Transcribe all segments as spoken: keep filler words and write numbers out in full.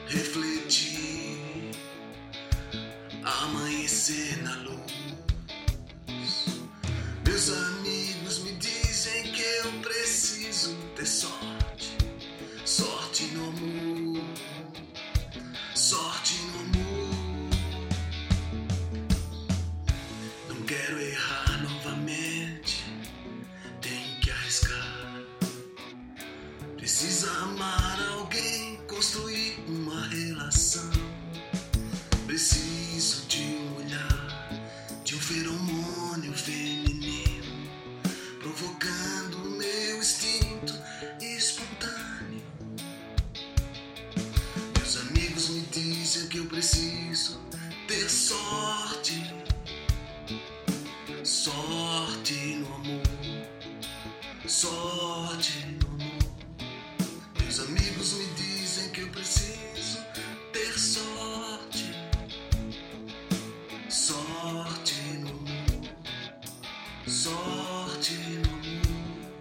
refletir, amanhecer na luz. Meus amigos me dizem que eu preciso ter sorte, sorte no amor, sorte no amor. Não quero errar novamente, tenho que arriscar. Precisa amar alguém, construir uma relação. Preciso de um olhar, de um feromônio feminino, provocando o meu instinto espontâneo. Meus amigos me dizem que eu preciso ter sorte, sorte no amor, sorte no amor. Meus amigos me dizem que eu preciso ter sorte, sorte no amor, sorte no amor.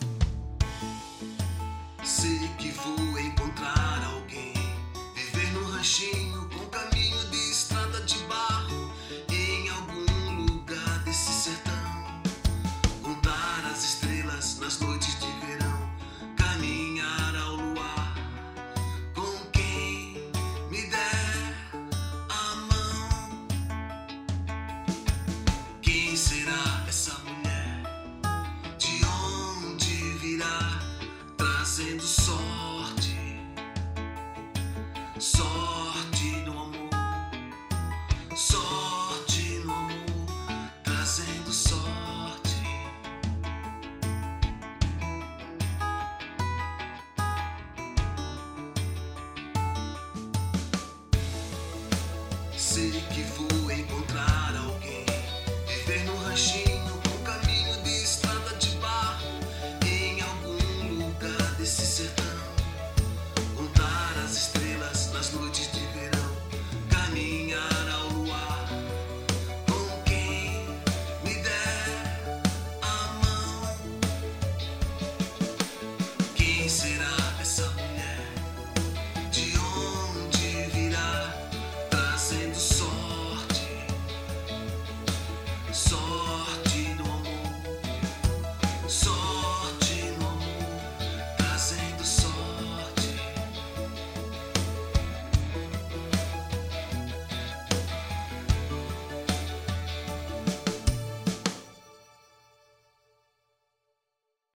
Sei que vou encontrar alguém, viver num ranchinho com caminho de estrada de barro, em algum lugar desse sertão. Contar as estrelas nas noites de verão, caminhar ao luar com quem me der a mão. Quem será essa mulher? De onde virá? Trazendo sorte, sorte no amor, sorte no amor, trazendo sorte. Sei que vou encontrar alguém, viver num ranchinho com caminho de estrada de barro, em algum lugar desse sertão. Contar as estrelas nas noites de verão, caminhar ao luar com quem me der a mão. Quem será essa mulher? De onde virá? Trazendo sorte, sorte.